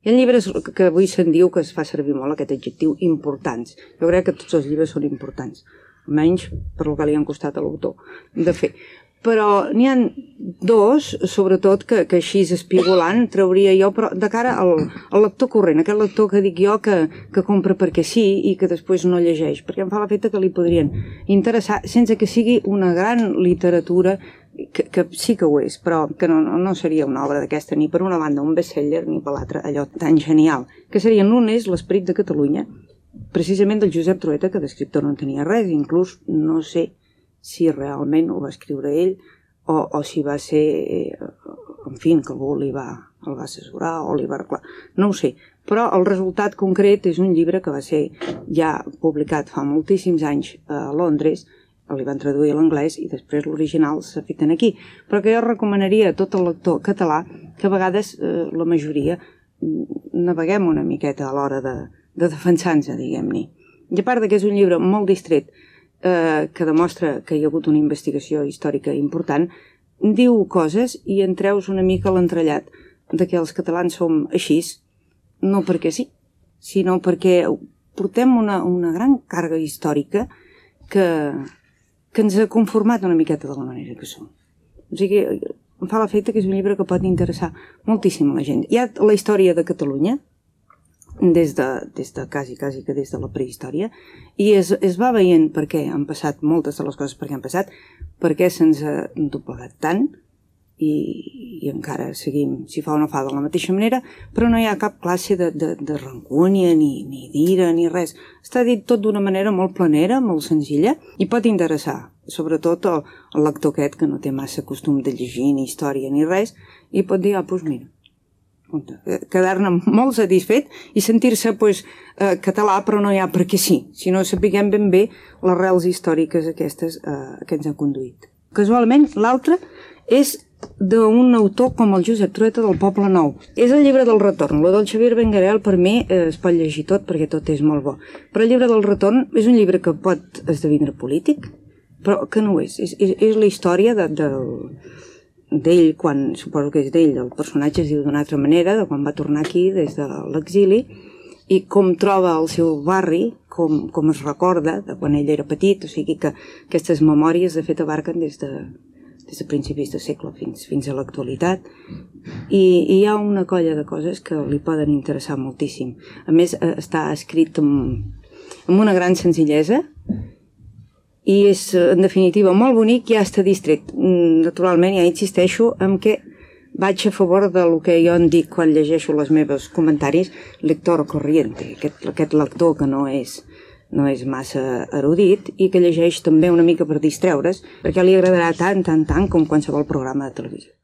Hi ha llibres que avui se'n diu que es fa servir molt aquest adjectiu, importants. Jo crec que tots els llibres són importants, almenys per el que li han costat a l'autor de fer. Però n'hi ha dos, sobretot, que així espigolant trauria jo, però de cara al lector corrent, aquest lector que dic jo que compra perquè sí i que després no llegeix, perquè em fa l'efecte que li podrien interessar sense que sigui una gran literatura, que sí que ho és, però que no seria una obra d'aquesta ni per una banda un bestseller ni per l'altra allò tan genial, que serien un és L'esperit de Catalunya, precisament del Josep Trueta, que d'escriptor no tenia res, inclús no sé si realment ho va escriure ell o si va ser, en fi, que algú el va assessorar o li va arreglar, no ho sé. Però el resultat concret és un llibre que va ser ja publicat fa moltíssims anys a Londres, li van traduir a l'anglès i després l'original s'ha fet aquí. Però que jo recomanaria a tot el lector català que a vegades la majoria naveguem una miqueta a l'hora de defensar-nos, diguem-ne. I a part que és un llibre molt distret, que demostra que hi ha hagut una investigació històrica important, diu coses i en treus una mica l'entrellat de que els catalans som així, no perquè sí, sinó perquè portem una gran càrrega històrica que ens ha conformat una miqueta de la manera que som. O sigui, em fa l'efecte que és un llibre que pot interessar moltíssim a la gent. Hi ha la història de Catalunya, des de quasi que des de la prehistòria, i es va veient per què han passat moltes de les coses per què han passat, per què se'ns ha doblegat tant, i encara seguim, si fa o no fa, de la mateixa manera, però no hi ha cap classe de rancúnia, ni d'ira, ni res. Està dit tot d'una manera molt planera, molt senzilla, i pot interessar, sobretot el lector aquest que no té massa costum de llegir ni història ni res, i pot dir, doncs mira, quedar-ne molt satisfet i sentir-se català, però no hi ha perquè sí, sinó sapiguem ben bé les arrels històriques aquestes que ens han conduït. Casualment, l'altre és d'un autor com el Josep Trueta del Poble Nou. És el llibre del retorn. El del Xavier Benguerel per mi es pot llegir tot perquè tot és molt bo. Però el llibre del retorn és un llibre que pot esdevenir polític, però que no ho és. És la història d'ell, quan, suposo que és d'ell, el personatge es diu d'una altra manera, de quan va tornar aquí des de l'exili, i com troba el seu barri, com es recorda de quan ell era petit, o sigui que aquestes memòries de fet abarquen des de principis de segle fins a l'actualitat, i hi ha una colla de coses que li poden interessar moltíssim. A més, està escrit amb una gran senzillesa, i és, en definitiva, molt bonic i ja està distret. Naturalment, ja insisteixo en que vaig a favor del que jo en dic quan llegeixo els meus comentaris, lector corriente, aquest lector que no és massa erudit i que llegeix també una mica per distreure's, perquè li agradarà tant com qualsevol programa de televisió.